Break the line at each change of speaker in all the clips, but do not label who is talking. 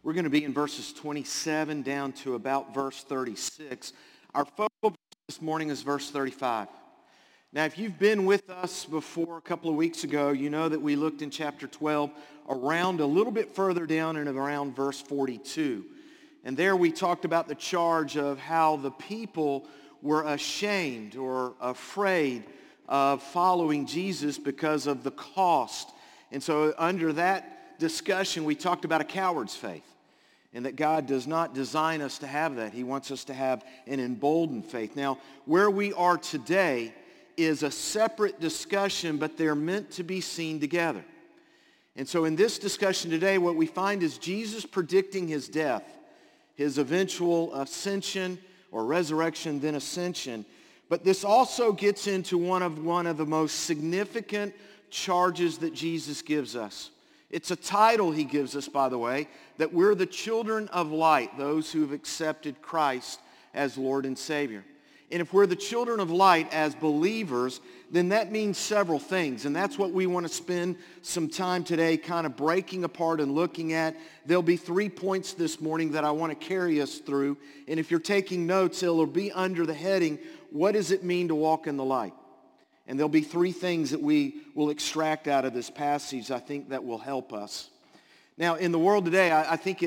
We're going to be in verses 27 down to about verse 36. Our focal verse this morning is verse 35. Now, if you've been with us before a couple of weeks ago, you know that we looked in chapter 12 around a little bit further down and around verse 42. And there we talked about the charge of how the people were ashamed or afraid of following Jesus because of the cost. And so under that discussion, we talked about a coward's faith, and that God does not design us to have that. He wants us to have an emboldened faith. Now, where we are today is a separate discussion, but they're meant to be seen together. And so in this discussion today, what we find is Jesus predicting his death, his eventual ascension or resurrection, then ascension. But this also gets into one of the most significant charges that Jesus gives us. It's a title he gives us, by the way, that we're the children of light, those who have accepted Christ as Lord and Savior. And if we're the children of light as believers, then that means several things. And that's what we want to spend some time today kind of breaking apart and looking at. There'll be 3 points this morning that I want to carry us through. And if you're taking notes, it'll be under the heading, what does it mean to walk in the light? And there'll be 3 things that we will extract out of this passage, I think, that will help us. Now, in the world today, I think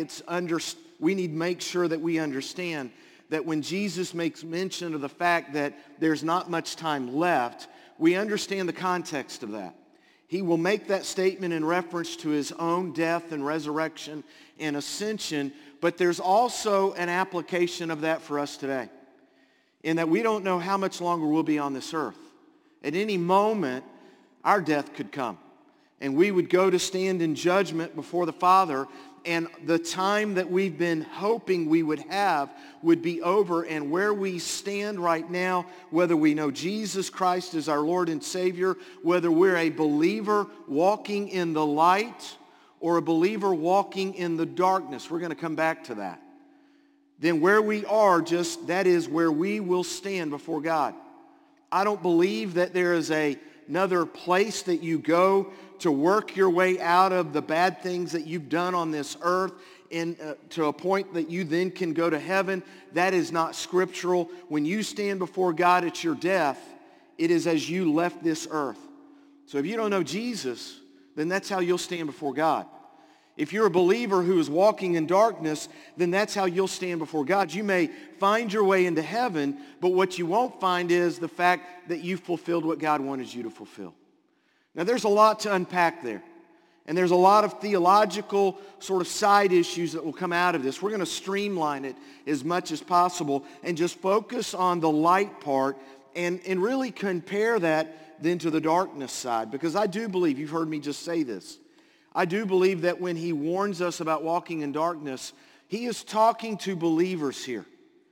we need to make sure that we understand that when Jesus makes mention of the fact that there's not much time left, we understand the context of that. He will make that statement in reference to his own death and resurrection and ascension, but there's also an application of that for us today, in that we don't know how much longer we'll be on this earth. At any moment, our death could come, and we would go to stand in judgment before the Father, and the time that we've been hoping we would have would be over, and where we stand right now, whether we know Jesus Christ as our Lord and Savior, whether we're a believer walking in the light or a believer walking in the darkness, we're going to come back to that. Then where we are, that is where we will stand before God. I don't believe that there is another place that you go to work your way out of the bad things that you've done on this earth to a point that you then can go to heaven. That is not scriptural. When you stand before God at your death, it is as you left this earth. So if you don't know Jesus, then that's how you'll stand before God. If you're a believer who is walking in darkness, then that's how you'll stand before God. You may find your way into heaven, but what you won't find is the fact that you fulfilled what God wanted you to fulfill. Now, there's a lot to unpack there. And there's a lot of theological sort of side issues that will come out of this. We're going to streamline it as much as possible and just focus on the light part and really compare that then to the darkness side. Because I do believe, you've heard me just say this, I do believe that when he warns us about walking in darkness, he is talking to believers here.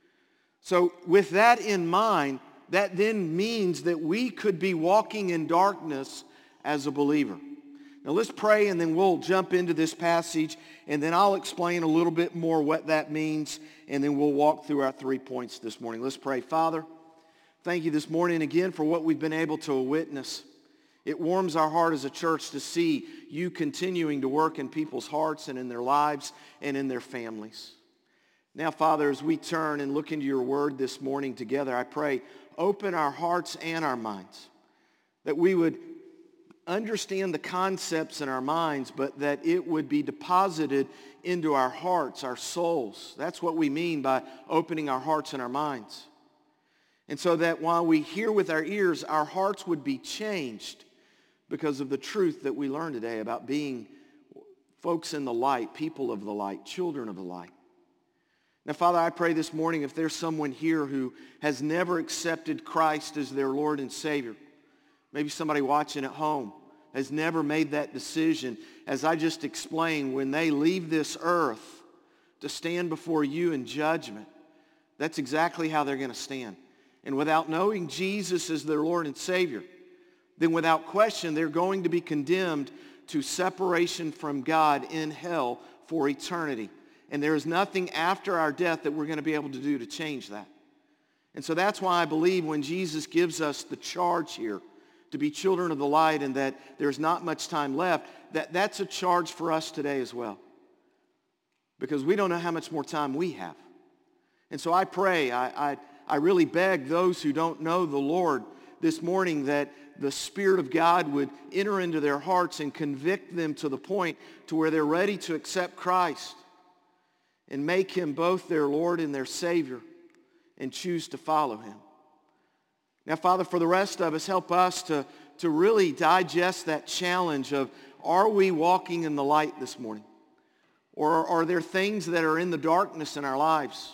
So with that in mind, that then means that we could be walking in darkness as a believer. Now let's pray, and then we'll jump into this passage, and then I'll explain a little bit more what that means, and then we'll walk through our 3 points this morning. Let's pray. Father, thank you this morning again for what we've been able to witness. It warms our heart as a church to see you continuing to work in people's hearts and in their lives and in their families. Now, Father, as we turn and look into your word this morning together, I pray, open our hearts and our minds, that we would understand the concepts in our minds, but that it would be deposited into our hearts, our souls. That's what we mean by opening our hearts and our minds. And so that while we hear with our ears, our hearts would be changed because of the truth that we learned today about being folks in the light, people of the light, children of the light. Now, Father, I pray this morning if there's someone here who has never accepted Christ as their Lord and Savior, maybe somebody watching at home has never made that decision, as I just explained, when they leave this earth to stand before you in judgment, that's exactly how they're going to stand. And without knowing Jesus as their Lord and Savior, then without question, they're going to be condemned to separation from God in hell for eternity. And there is nothing after our death that we're going to be able to do to change that. And so that's why I believe when Jesus gives us the charge here to be children of the light and that there's not much time left, that's a charge for us today as well. because we don't know how much more time we have. And so I pray, I really beg those who don't know the Lord this morning that the Spirit of God would enter into their hearts and convict them to the point to where they're ready to accept Christ and make him both their Lord and their Savior and choose to follow him. Now, Father, for the rest of us, help us to really digest that challenge of, are we walking in the light this morning? Or are there things that are in the darkness in our lives?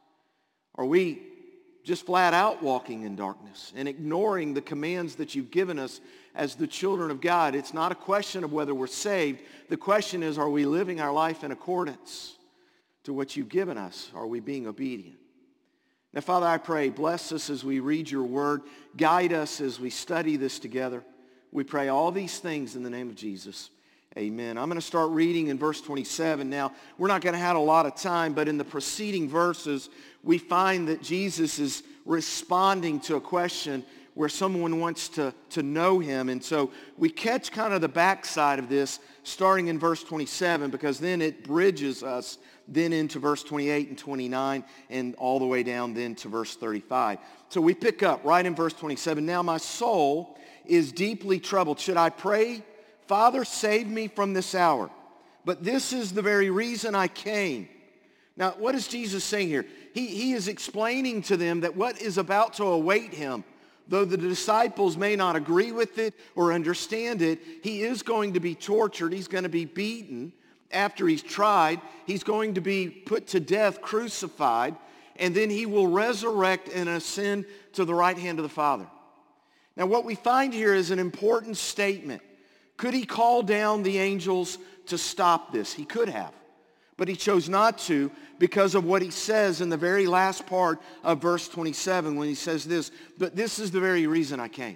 Are we just flat out walking in darkness and ignoring the commands that you've given us as the children of God? It's not a question of whether we're saved. The question is, are we living our life in accordance to what you've given us? Are we being obedient? Now, Father, I pray, bless us as we read your word. Guide us as we study this together. We pray all these things in the name of Jesus. Amen. I'm going to start reading in verse 27. Now, we're not going to have a lot of time, but in the preceding verses, we find that Jesus is responding to a question where someone wants to know him. And so we catch kind of the backside of this starting in verse 27, because then it bridges us then into verse 28 and 29 and all the way down then to verse 35. So we pick up right in verse 27. Now my soul is deeply troubled. Should I pray, Father, save me from this hour? But this is the very reason I came. Now, what is Jesus saying here? He is explaining to them that what is about to await him, though the disciples may not agree with it or understand it, he is going to be tortured. He's going to be beaten after he's tried. He's going to be put to death, crucified, and then he will resurrect and ascend to the right hand of the Father. Now, what we find here is an important statement. Could he call down the angels to stop this? He could have. But he chose not to because of what he says in the very last part of verse 27 when he says this, but this is the very reason I came.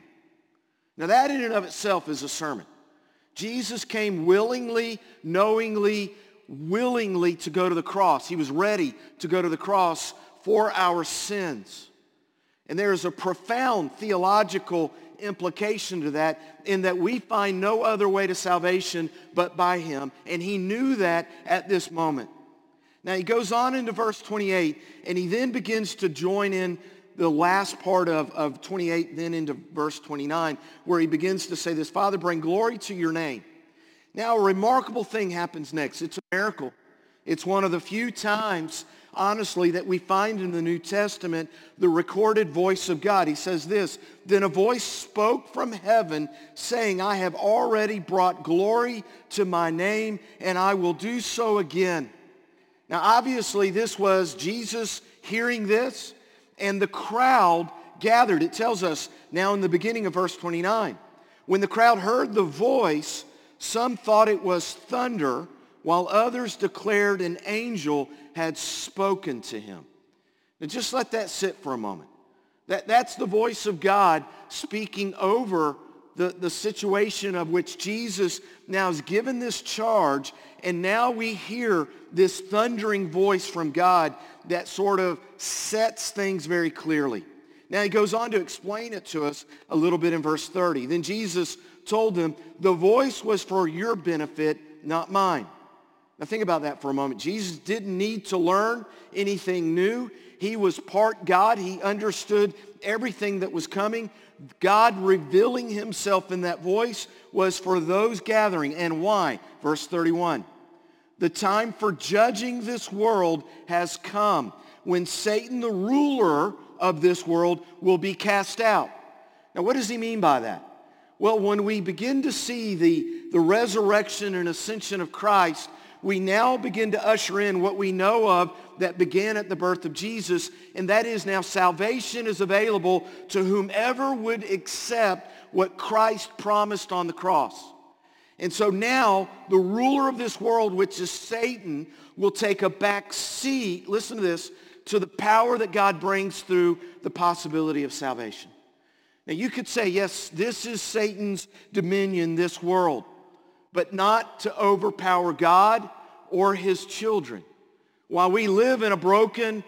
Now that in and of itself is a sermon. Jesus came willingly, knowingly, willingly to go to the cross. He was ready to go to the cross for our sins. And there is a profound theological implication to that, in that we find no other way to salvation but by him. And he knew that at this moment. Now he goes on into verse 28, and he then begins to join in the last part of 28, then into verse 29, where he begins to say this, Father, bring glory to your name. Now a remarkable thing happens next. It's a miracle. It's one of the few times, honestly, that we find in the New Testament the recorded voice of God. He says this, then a voice spoke from heaven saying, I have already brought glory to my name, and I will do so again. Now obviously this was Jesus hearing this, and the crowd gathered. It tells us now in the beginning of verse 29, when the crowd heard the voice, some thought it was thunder, while others declared an angel had spoken to him. Now just let that sit for a moment. That's the voice of God speaking over the situation of which Jesus now is given this charge, and now we hear this thundering voice from God that sort of sets things very clearly. Now he goes on to explain it to us a little bit in verse 30. Then Jesus told them, the voice was for your benefit, not mine. Now think about that for a moment. Jesus didn't need to learn anything new. He was part God. He understood everything that was coming. God revealing himself in that voice was for those gathering. And why? Verse 31. The time for judging this world has come, when Satan, the ruler of this world, will be cast out. Now what does he mean by that? Well, when we begin to see the resurrection and ascension of Christ, we now begin to usher in what we know of that began at the birth of Jesus, and that is now salvation is available to whomever would accept what Christ promised on the cross. And so now the ruler of this world, which is Satan, will take a back seat, listen to this, to the power that God brings through the possibility of salvation. Now you could say, yes, this is Satan's dominion, this world, but not to overpower God or his children. While we live in a broken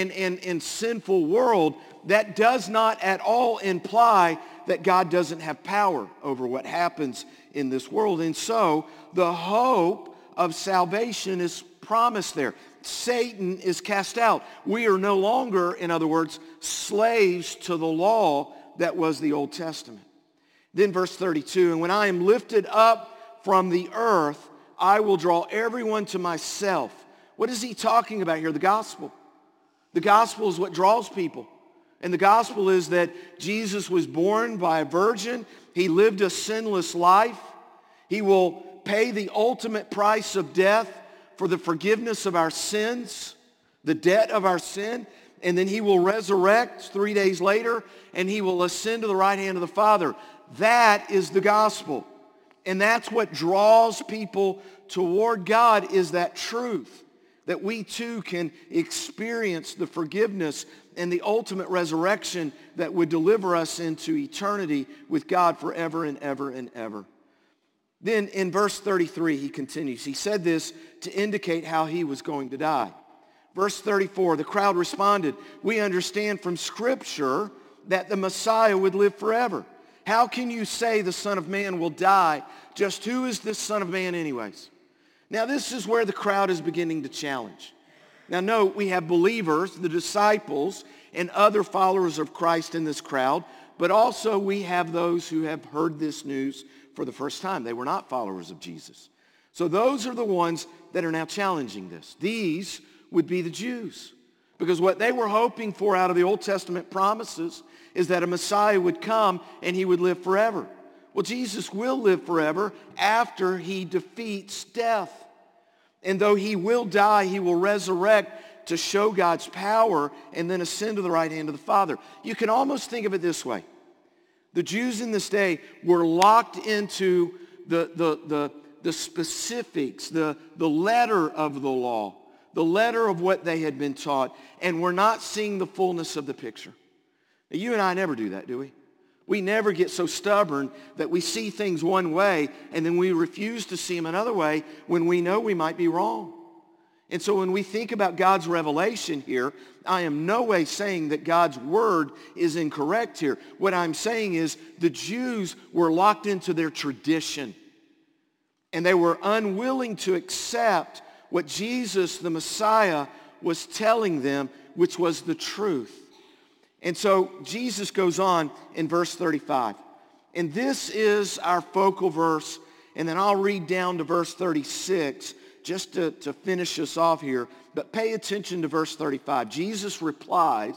and sinful world, that does not at all imply that God doesn't have power over what happens in this world. And so the hope of salvation is promised there. Satan is cast out. We are no longer, in other words, slaves to the law that was the Old Testament. Then verse 32, and when I am lifted up from the earth, I will draw everyone to myself. What is he talking about here? The gospel. The gospel is what draws people. And the gospel is that Jesus was born by a virgin. He lived a sinless life. He will pay the ultimate price of death for the forgiveness of our sins, the debt of our sin. And then he will resurrect 3 days later, and he will ascend to the right hand of the Father. That is the gospel. And that's what draws people toward God, is that truth, that we too can experience the forgiveness and the ultimate resurrection that would deliver us into eternity with God forever and ever and ever. Then in verse 33, he continues. He said this to indicate how he was going to die. Verse 34, the crowd responded, we understand from Scripture that the Messiah would live forever. How can you say the Son of Man will die? Just who is this Son of Man anyways? Now this is where the crowd is beginning to challenge. Now note, we have believers, the disciples, and other followers of Christ in this crowd, but also we have those who have heard this news for the first time. They were not followers of Jesus. So those are the ones that are now challenging this. These would be the Jews, because what they were hoping for out of the Old Testament promises is that a Messiah would come and he would live forever. Well, Jesus will live forever after he defeats death. And though he will die, he will resurrect to show God's power and then ascend to the right hand of the Father. You can almost think of it this way. The Jews in this day were locked into the specifics, the letter of the law, the letter of what they had been taught, and were not seeing the fullness of the picture. Now, you and I never do that, do we? We never get so stubborn that we see things one way and then we refuse to see them another way when we know we might be wrong. And so when we think about God's revelation here, I am no way saying that God's word is incorrect here. What I'm saying is the Jews were locked into their tradition, and they were unwilling to accept what Jesus, the Messiah, was telling them, which was the truth. And so Jesus goes on in verse 35. And this is our focal verse. And then I'll read down to verse 36 just to finish us off here. But pay attention to verse 35. Jesus replies,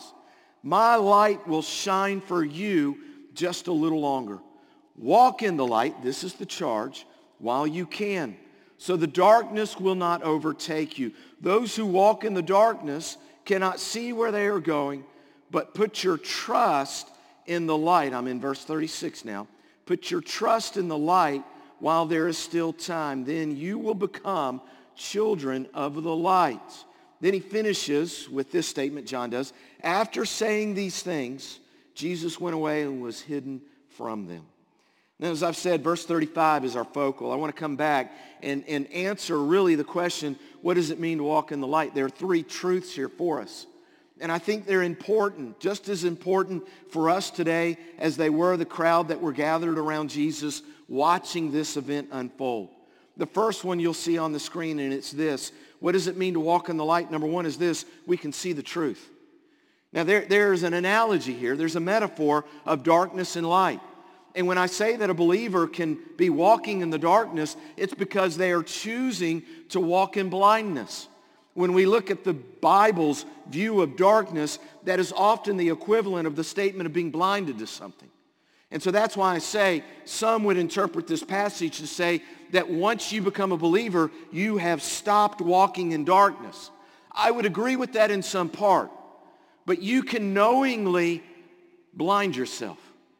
my light will shine for you just a little longer. Walk in the light, this is the charge, while you can, so the darkness will not overtake you. Those who walk in the darkness cannot see where they are going, but put your trust in the light. I'm in verse 36 now. Put your trust in the light while there is still time. Then you will become children of the light. Then he finishes with this statement, John does. After saying these things, Jesus went away and was hidden from them. Now, as I've said, verse 35 is our focal. I want to come back and answer really the question, what does it mean to walk in the light? There are three truths here for us. And I think they're important, just as important for us today as they were the crowd that were gathered around Jesus watching this event unfold. The first one you'll see on the screen, and it's this. What does it mean to walk in the light? Number one is this. We can see the truth. Now, there's an analogy here. There's a metaphor of darkness and light. And when I say that a believer can be walking in the darkness, it's because they are choosing to walk in blindness. When we look at the Bible's view of darkness, that is often the equivalent of the statement of being blinded to something. And so that's why I say some would interpret this passage to say that once you become a believer, you have stopped walking in darkness. I would agree with that in some part, but you can knowingly blind yourself.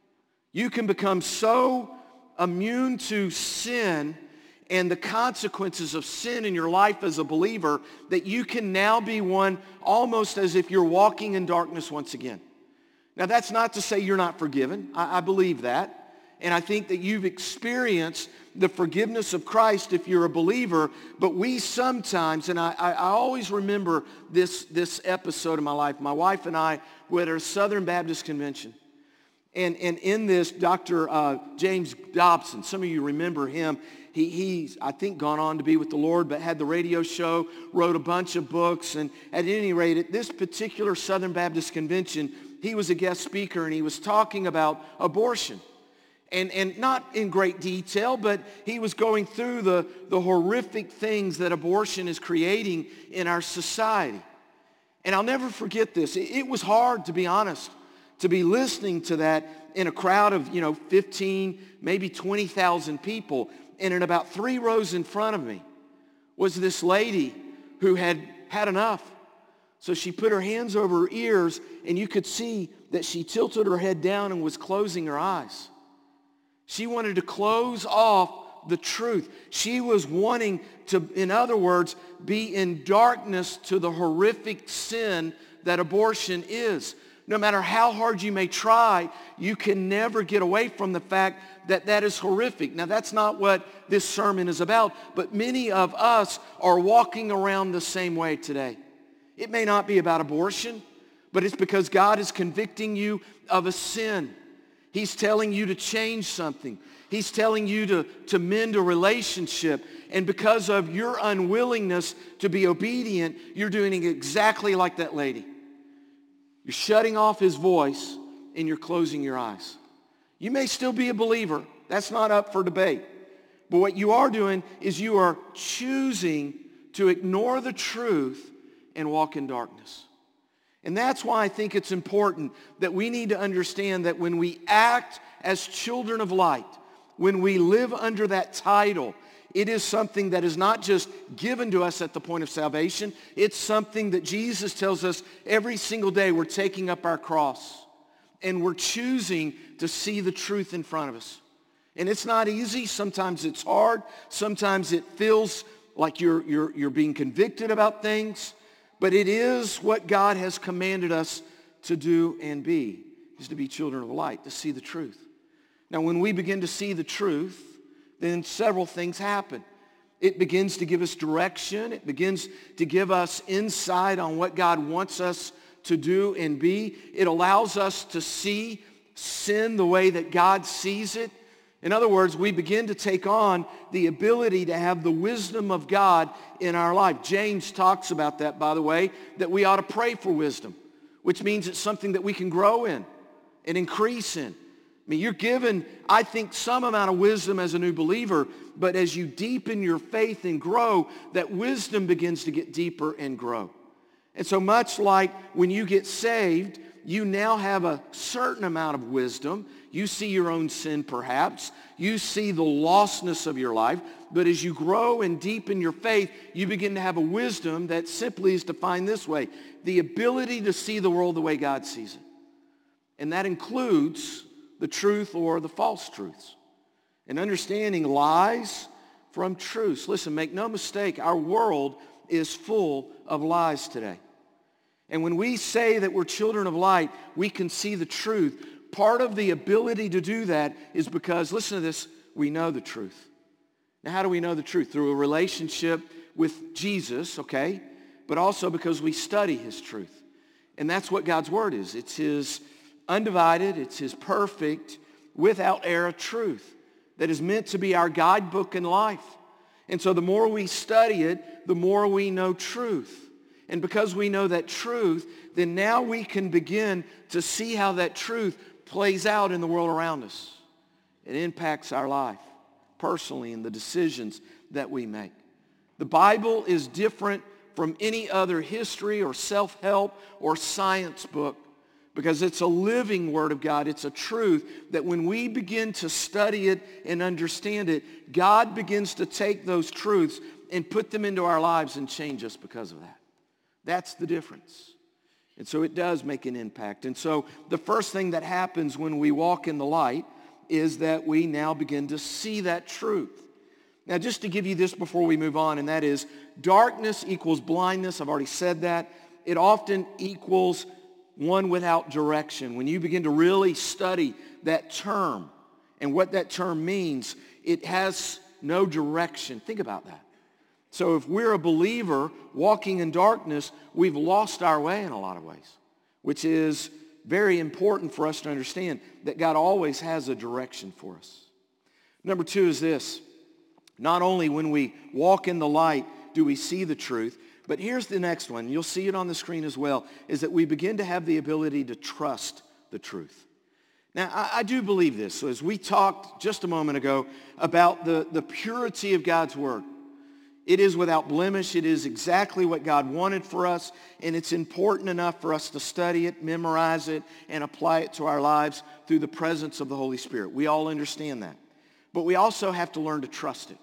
You can become so immune to sin and the consequences of sin in your life as a believer that you can now be one almost as if you're walking in darkness once again. Now, that's not to say you're not forgiven. I believe that. And I think that you've experienced the forgiveness of Christ if you're a believer. But we sometimes, and I always remember this episode of my life. My wife and I were at a Southern Baptist convention. And in this, Dr. James Dobson, some of you remember him, He's, I think, gone on to be with the Lord, but had the radio show, wrote a bunch of books. And at any rate, at this particular Southern Baptist convention, he was a guest speaker, and he was talking about abortion. And not in great detail, but he was going through the horrific things that abortion is creating in our society. And I'll never forget this. It was hard, to be honest, to be listening to that in a crowd of, 15, maybe 20,000 people. And in about 3 rows in front of me was this lady who had had enough. So she put her hands over her ears, and you could see that she tilted her head down and was closing her eyes. She wanted to close off the truth. She was wanting to, in other words, be in darkness to the horrific sin that abortion is. No matter how hard you may try, you can never get away from the fact that that is horrific. Now, that's not what this sermon is about, but many of us are walking around the same way today. It may not be about abortion, but it's because God is convicting you of a sin. He's telling you to change something. He's telling you to mend a relationship. And because of your unwillingness to be obedient, you're doing it exactly like that lady. You're shutting off his voice and you're closing your eyes. You may still be a believer. That's not up for debate. But what you are doing is you are choosing to ignore the truth and walk in darkness. And that's why I think it's important that we need to understand that when we act as children of light, when we live under that title, it is something that is not just given to us at the point of salvation. It's something that Jesus tells us every single day we're taking up our cross and we're choosing to see the truth in front of us. And it's not easy. Sometimes it's hard. Sometimes it feels like you're being convicted about things. But it is what God has commanded us to do and be, is to be children of light, to see the truth. Now, when we begin to see the truth, then several things happen. It begins to give us direction. It begins to give us insight on what God wants us to do and be. It allows us to see sin the way that God sees it. In other words, we begin to take on the ability to have the wisdom of God in our life. James talks about that, by the way, that we ought to pray for wisdom, which means it's something that we can grow in and increase in. I mean, you're given, I think, some amount of wisdom as a new believer, but as you deepen your faith and grow, that wisdom begins to get deeper and grow. And so much like when you get saved, you now have a certain amount of wisdom. You see your own sin, perhaps. You see the lostness of your life. But as you grow and deepen your faith, you begin to have a wisdom that simply is defined this way: the ability to see the world the way God sees it. And that includes the truth or the false truths. And understanding lies from truths. Listen, make no mistake, our world is full of lies today. And when we say that we're children of light, we can see the truth. Part of the ability to do that is because, listen to this, we know the truth. Now, how do we know the truth? Through a relationship with Jesus, okay? But also because we study his truth. And that's what God's word is. It's his undivided, it's his perfect, without error truth that is meant to be our guidebook in life. And so the more we study it, the more we know truth. And because we know that truth, then now we can begin to see how that truth plays out in the world around us. It impacts our life personally and the decisions that we make. The Bible is different from any other history or self-help or science book because it's a living word of God. It's a truth that when we begin to study it and understand it, God begins to take those truths and put them into our lives and change us because of that. That's the difference. And so it does make an impact. And so the first thing that happens when we walk in the light is that we now begin to see that truth. Now, just to give you this before we move on, and that is darkness equals blindness. I've already said that. It often equals one without direction. When you begin to really study that term and what that term means, it has no direction. Think about that. So if we're a believer walking in darkness, we've lost our way in a lot of ways, which is very important for us to understand that God always has a direction for us. Number two is this. Not only when we walk in the light do we see the truth, but here's the next one. You'll see it on the screen as well, is that we begin to have the ability to trust the truth. Now, I do believe this. So as we talked just a moment ago about the purity of God's word, it is without blemish. It is exactly what God wanted for us, and it's important enough for us to study it, memorize it, and apply it to our lives through the presence of the Holy Spirit. We all understand that. But we also have to learn to trust it.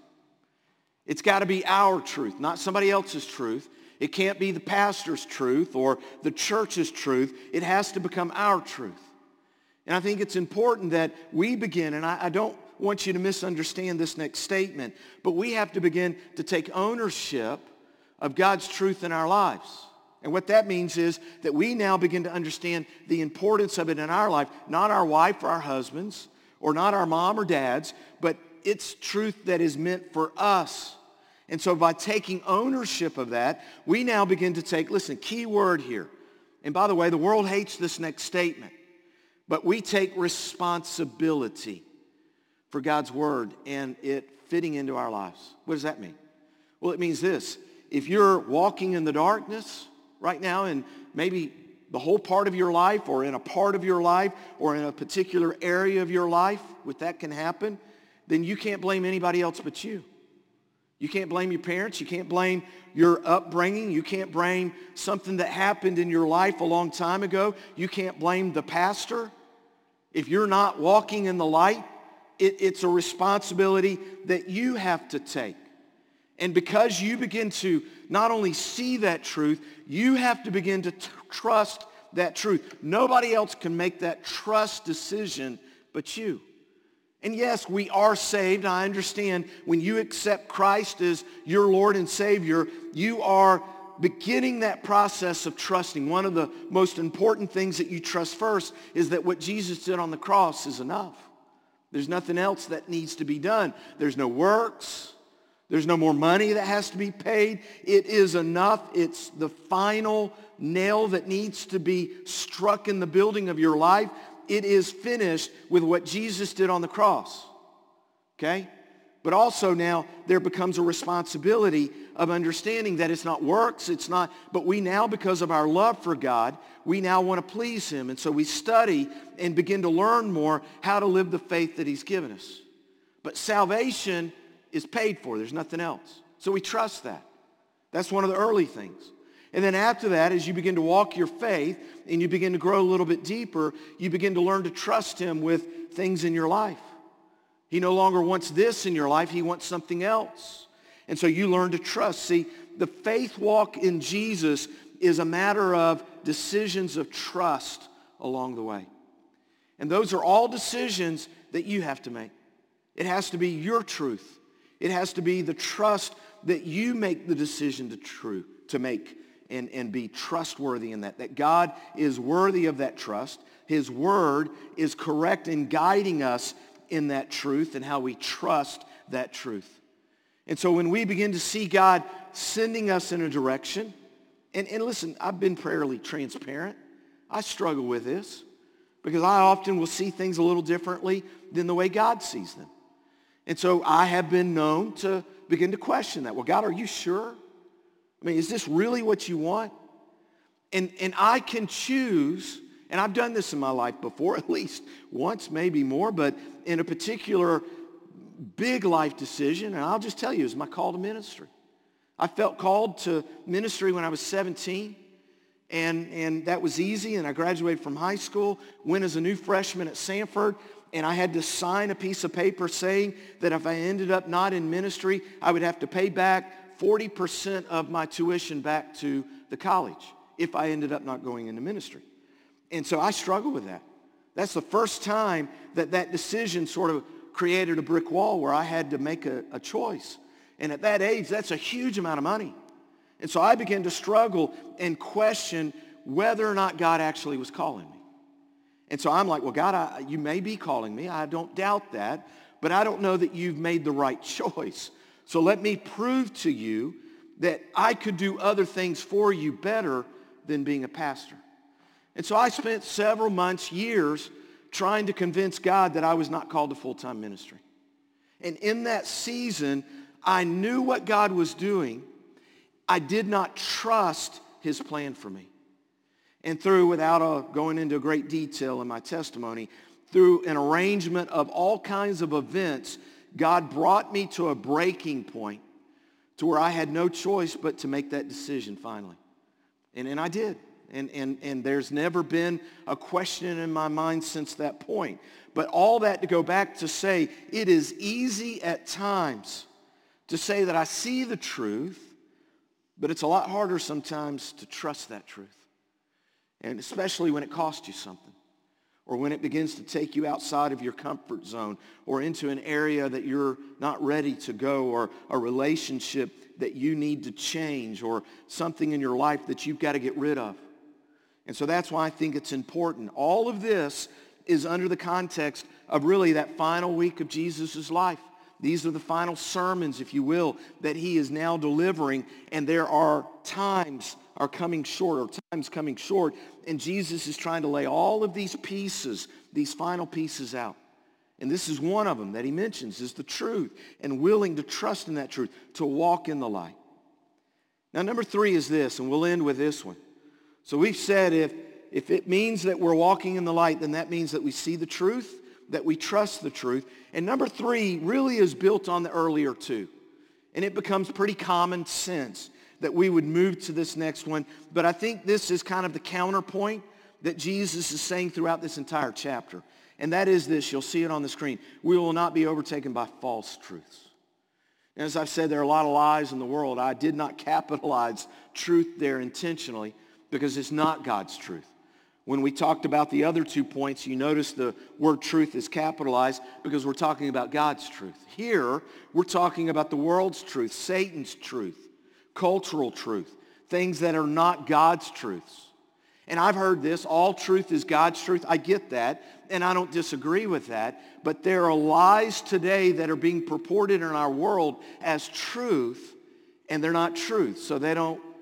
It's got to be our truth, not somebody else's truth. It can't be the pastor's truth or the church's truth. It has to become our truth. And I think it's important that we begin, and I don't want you to misunderstand this next statement, but we have to begin to take ownership of God's truth in our lives. And what that means is that we now begin to understand the importance of it in our life, not our wife or our husbands, or not our mom or dad's, but it's truth that is meant for us. And so by taking ownership of that, we now begin to take, listen, key word here. And by the way, the world hates this next statement, but we take responsibility for God's word and it fitting into our lives. What does that mean? Well, it means this. If you're walking in the darkness right now, and maybe the whole part of your life or in a part of your life or in a particular area of your life, with that can happen, then you can't blame anybody else but you. You can't blame your parents. You can't blame your upbringing. You can't blame something that happened in your life a long time ago. You can't blame the pastor. If you're not walking in the light, it's a responsibility that you have to take. And because you begin to not only see that truth, you have to begin to trust that truth. Nobody else can make that trust decision but you. And yes, we are saved. I understand when you accept Christ as your Lord and Savior, you are beginning that process of trusting. One of the most important things that you trust first is that what Jesus did on the cross is enough. There's nothing else that needs to be done. There's no works. There's no more money that has to be paid. It is enough. It's the final nail that needs to be struck in the building of your life. It is finished with what Jesus did on the cross. Okay? But also now there becomes a responsibility of understanding that it's not works, it's not, but we now, because of our love for God, we now want to please him. And so we study and begin to learn more how to live the faith that he's given us. But salvation is paid for. There's nothing else. So we trust that. That's one of the early things. And then after that, as you begin to walk your faith and you begin to grow a little bit deeper, you begin to learn to trust him with things in your life. He no longer wants this in your life. He wants something else. And so you learn to trust. See, the faith walk in Jesus is a matter of decisions of trust along the way. And those are all decisions that you have to make. It has to be your truth. It has to be the trust that you make the decision to make and be trustworthy in that God is worthy of that trust. His word is correct in guiding us in that truth and how we trust that truth. And so when we begin to see God sending us in a direction, and listen, I've been fairly transparent. I struggle with this because I often will see things a little differently than the way God sees them. And so I have been known to begin to question that. Well, God, are you sure? I mean, is this really what you want? And I can choose, and I've done this in my life before, at least once, maybe more, but in a particular big life decision, and I'll just tell you, it was my call to ministry. I felt called to ministry when I was 17, and that was easy, and I graduated from high school, went as a new freshman at Sanford, and I had to sign a piece of paper saying that if I ended up not in ministry, I would have to pay back 40% of my tuition back to the college if I ended up not going into ministry. And so I struggled with that. That's the first time that decision sort of created a brick wall where I had to make a choice. And at that age, that's a huge amount of money. And so I began to struggle and question whether or not God actually was calling me. And so I'm like, well, God, you may be calling me. I don't doubt that. But I don't know that you've made the right choice. So let me prove to you that I could do other things for you better than being a pastor. And so I spent several months, years, trying to convince God that I was not called to full-time ministry. And in that season, I knew what God was doing. I did not trust his plan for me. And without going into great detail in my testimony, through an arrangement of all kinds of events, God brought me to a breaking point to where I had no choice but to make that decision finally. And I did. And there's never been a question in my mind since that point. But all that to go back to say, it is easy at times to say that I see the truth, but it's a lot harder sometimes to trust that truth. And especially when it costs you something, or when it begins to take you outside of your comfort zone, or into an area that you're not ready to go, or a relationship that you need to change, or something in your life that you've got to get rid of. And so that's why I think it's important. All of this is under the context of really that final week of Jesus' life. These are the final sermons, if you will, that he is now delivering. And there are times coming short, and Jesus is trying to lay all of these pieces, these final pieces out. And this is one of them that he mentions, is the truth, and willing to trust in that truth, to walk in the light. Now, number 3 is this, and we'll end with this one. So we've said if it means that we're walking in the light, then that means that we see the truth, that we trust the truth. And number 3 really is built on the earlier 2. And it becomes pretty common sense that we would move to this next one. But I think this is kind of the counterpoint that Jesus is saying throughout this entire chapter. And that is this, you'll see it on the screen. We will not be overtaken by false truths. And as I've said, there are a lot of lies in the world. I did not capitalize truth there intentionally because it's not God's truth. When we talked about the other 2 points, you notice the word truth is capitalized because we're talking about God's truth. Here, we're talking about the world's truth, Satan's truth, cultural truth, things that are not God's truths. And I've heard this, all truth is God's truth. I get that, and I don't disagree with that. But there are lies today that are being purported in our world as truth, and they're not truth. So they're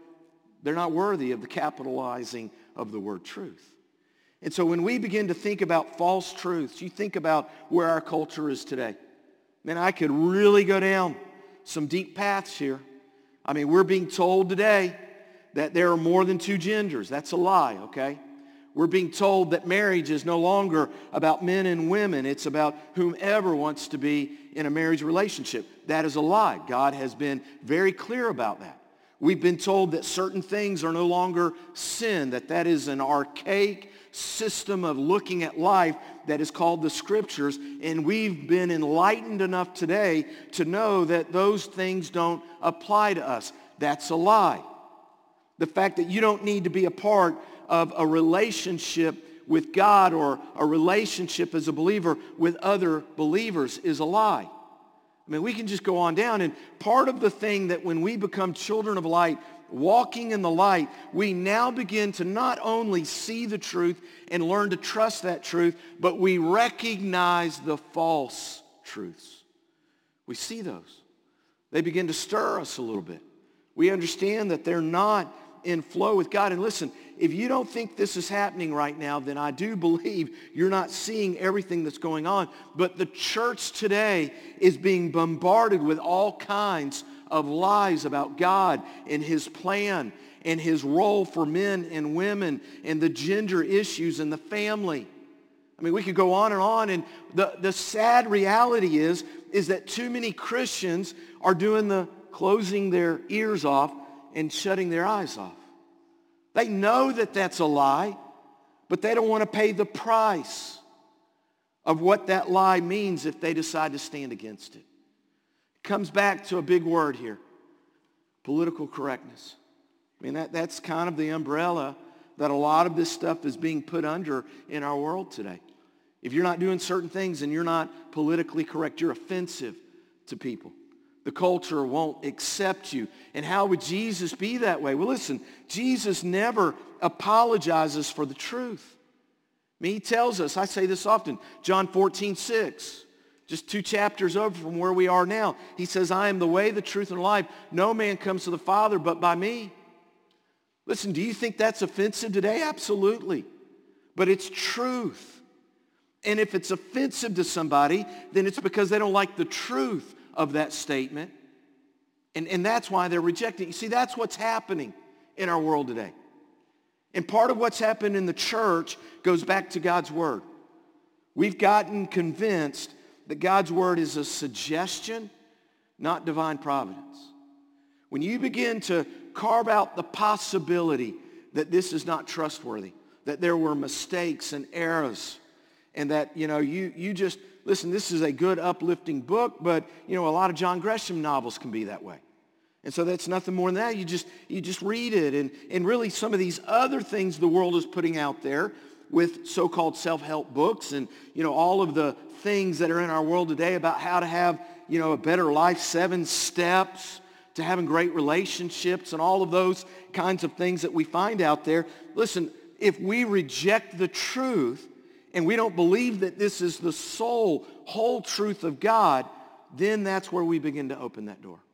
not worthy of the capitalizing of the word truth. And so when we begin to think about false truths, you think about where our culture is today. Man, I could really go down some deep paths here. I mean, we're being told today that there are more than 2 genders. That's a lie, okay? We're being told that marriage is no longer about men and women. It's about whomever wants to be in a marriage relationship. That is a lie. God has been very clear about that. We've been told that certain things are no longer sin, that is an archaic system of looking at life that is called the Scriptures, and we've been enlightened enough today to know that those things don't apply to us. That's a lie. The fact that you don't need to be a part of a relationship with God or a relationship as a believer with other believers is a lie. I mean, we can just go on down, and part of the thing that when we become children of light, walking in the light, we now begin to not only see the truth and learn to trust that truth, but we recognize the false truths. We see those. They begin to stir us a little bit. We understand that they're not in flow with God. And listen, if you don't think this is happening right now, then I do believe you're not seeing everything that's going on. But the church today is being bombarded with all kinds of lies about God and his plan and his role for men and women and the gender issues and the family. I mean, we could go on, and the sad reality is that too many Christians are doing the closing their ears off and shutting their eyes off. They know that that's a lie, but they don't want to pay the price of what that lie means if they decide to stand against it. It comes back to a big word here, political correctness. I mean, that's kind of the umbrella that a lot of this stuff is being put under in our world today. If you're not doing certain things and you're not politically correct, you're offensive to people. The culture won't accept you. And how would Jesus be that way? Well, listen, Jesus never apologizes for the truth. I mean, he tells us, I say this often, John 14:6, just 2 chapters over from where we are now. He says, I am the way, the truth, and life. No man comes to the Father but by me. Listen, do you think that's offensive today? Absolutely. But it's truth. And if it's offensive to somebody, then it's because they don't like the truth of that statement. And that's why they're rejecting. You see, that's what's happening in our world today. And part of what's happened in the church goes back to God's word. We've gotten convinced that God's word is a suggestion, not divine providence. When you begin to carve out the possibility that this is not trustworthy, that there were mistakes and errors, and that, you just, listen, this is a good uplifting book, but, a lot of John Grisham novels can be that way. And so that's nothing more than that. You just read it. And really some of these other things the world is putting out there with so-called self-help books and, all of the things that are in our world today about how to have, a better life, 7 steps to having great relationships and all of those kinds of things that we find out there. Listen, if we reject the truth and we don't believe that this is the whole truth of God, then that's where we begin to open that door.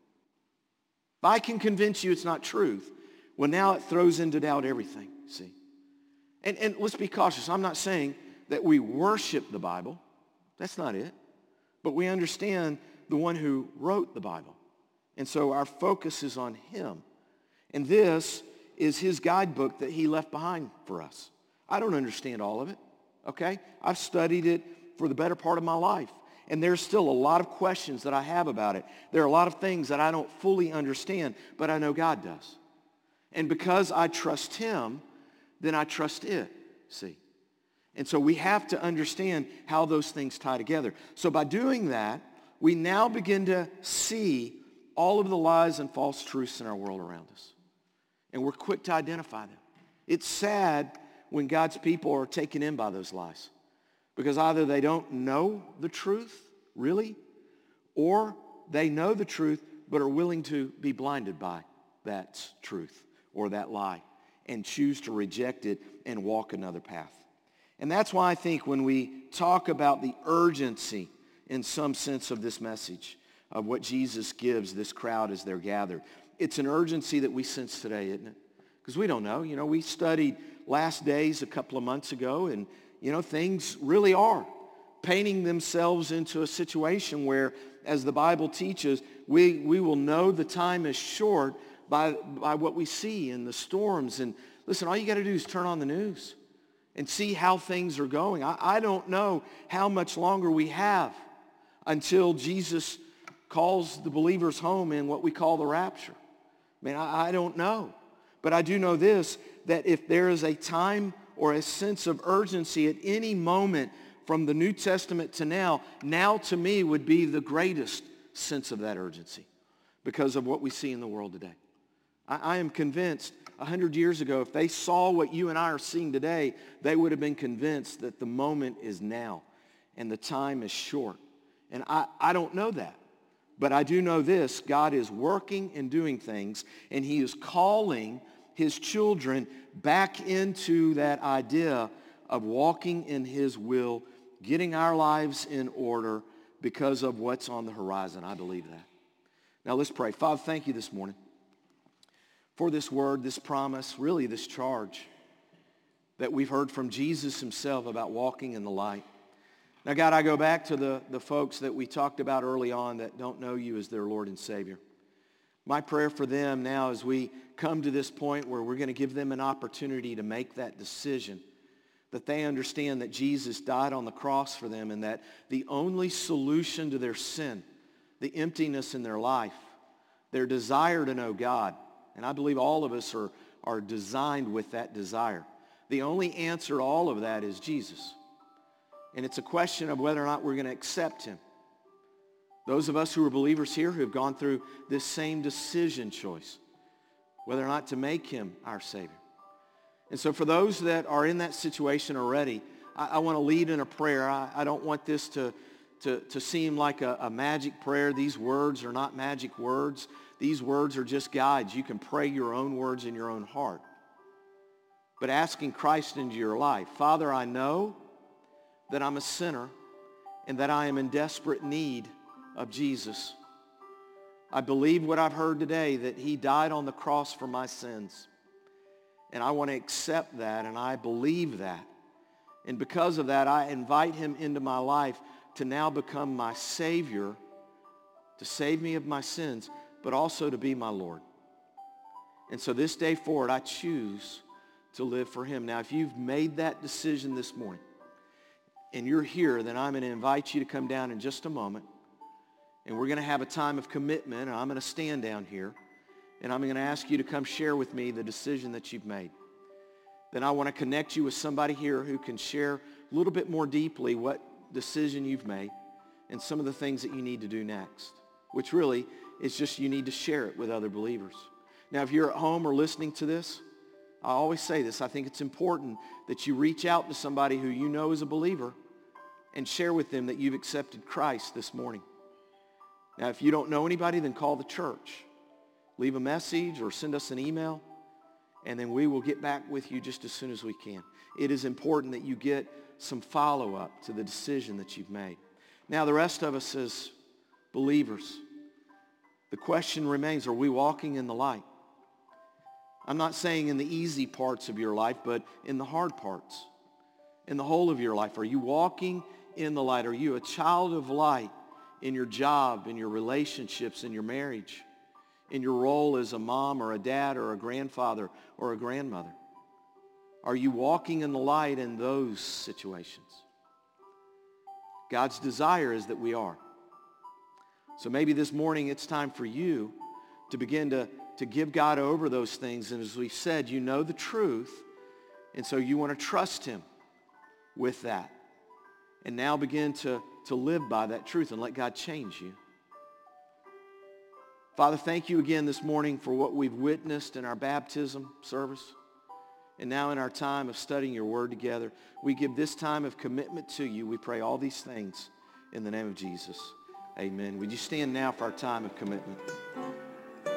If I can convince you it's not truth, well, now it throws into doubt everything, see. And let's be cautious. I'm not saying that we worship the Bible. That's not it. But we understand the one who wrote the Bible. And so our focus is on him. And this is his guidebook that he left behind for us. I don't understand all of it, okay? I've studied it for the better part of my life. And there's still a lot of questions that I have about it. There are a lot of things that I don't fully understand, but I know God does. And because I trust him, then I trust it, see. And so we have to understand how those things tie together. So by doing that, we now begin to see all of the lies and false truths in our world around us. And we're quick to identify them. It's sad when God's people are taken in by those lies. Because either they don't know the truth, really, or they know the truth but are willing to be blinded by that truth or that lie and choose to reject it and walk another path. And that's why I think when we talk about the urgency in some sense of this message, of what Jesus gives this crowd as they're gathered, it's an urgency that we sense today, isn't it? Because we don't know. We studied Last Days a couple of months ago, and things really are painting themselves into a situation where, as the Bible teaches, we will know the time is short by what we see in the storms. And listen, all you got to do is turn on the news and see how things are going. I don't know how much longer we have until Jesus calls the believers home in what we call the rapture. I don't know. But I do know this, that if there is a time or a sense of urgency at any moment from the New Testament to now to me would be the greatest sense of that urgency because of what we see in the world today. I am convinced 100 years ago, if they saw what you and I are seeing today, they would have been convinced that the moment is now and the time is short. And I don't know that. But I do know this, God is working and doing things, and he is calling his children back into that idea of walking in his will, getting our lives in order because of what's on the horizon. I believe that. Now let's pray. Father, thank you this morning for this word, this promise, really this charge that we've heard from Jesus himself about walking in the light. Now, God, I go back to the folks that we talked about early on that don't know you as their Lord and Savior. My prayer for them now as we come to this point where we're going to give them an opportunity to make that decision, that they understand that Jesus died on the cross for them and that the only solution to their sin, the emptiness in their life, their desire to know God, and I believe all of us are designed with that desire. The only answer to all of that is Jesus. And it's a question of whether or not we're going to accept him. Those of us who are believers here who have gone through this same decision choice, whether or not to make him our Savior. And so for those that are in that situation already, I want to lead in a prayer. I don't want this to seem like a magic prayer. These words are not magic words. These words are just guides. You can pray your own words in your own heart. But asking Christ into your life. Father, I know that I'm a sinner and that I am in desperate need of Jesus. I believe what I've heard today, that he died on the cross for my sins. And I want to accept that, and I believe that. And because of that, I invite him into my life to now become my Savior, to save me of my sins, but also to be my Lord. And so this day forward, I choose to live for him. Now, if you've made that decision this morning and you're here, then I'm going to invite you to come down in just a moment. And we're going to have a time of commitment. And I'm going to stand down here. And I'm going to ask you to come share with me the decision that you've made. Then I want to connect you with somebody here who can share a little bit more deeply what decision you've made and some of the things that you need to do next, which really is just you need to share it with other believers. Now, if you're at home or listening to this, I always say this. I think it's important that you reach out to somebody who you know is a believer and share with them that you've accepted Christ this morning. Now, if you don't know anybody, then call the church. Leave a message or send us an email, and then we will get back with you just as soon as we can. It is important that you get some follow-up to the decision that you've made. Now, the rest of us as believers, the question remains, are we walking in the light? I'm not saying in the easy parts of your life, but in the hard parts, in the whole of your life. Are you walking in the light? Are you a child of light in your job, in your relationships, in your marriage, in your role as a mom or a dad or a grandfather or a grandmother? Are you walking in the light in those situations? God's desire is that we are. So maybe this morning it's time for you to begin to give God over those things. And as we said, you know the truth. And so you want to trust him with that. And now begin to live by that truth and let God change you. Father, thank you again this morning for what we've witnessed in our baptism service. And now in our time of studying your word together, we give this time of commitment to you. We pray all these things in the name of Jesus. Amen. Would you stand now for our time of commitment?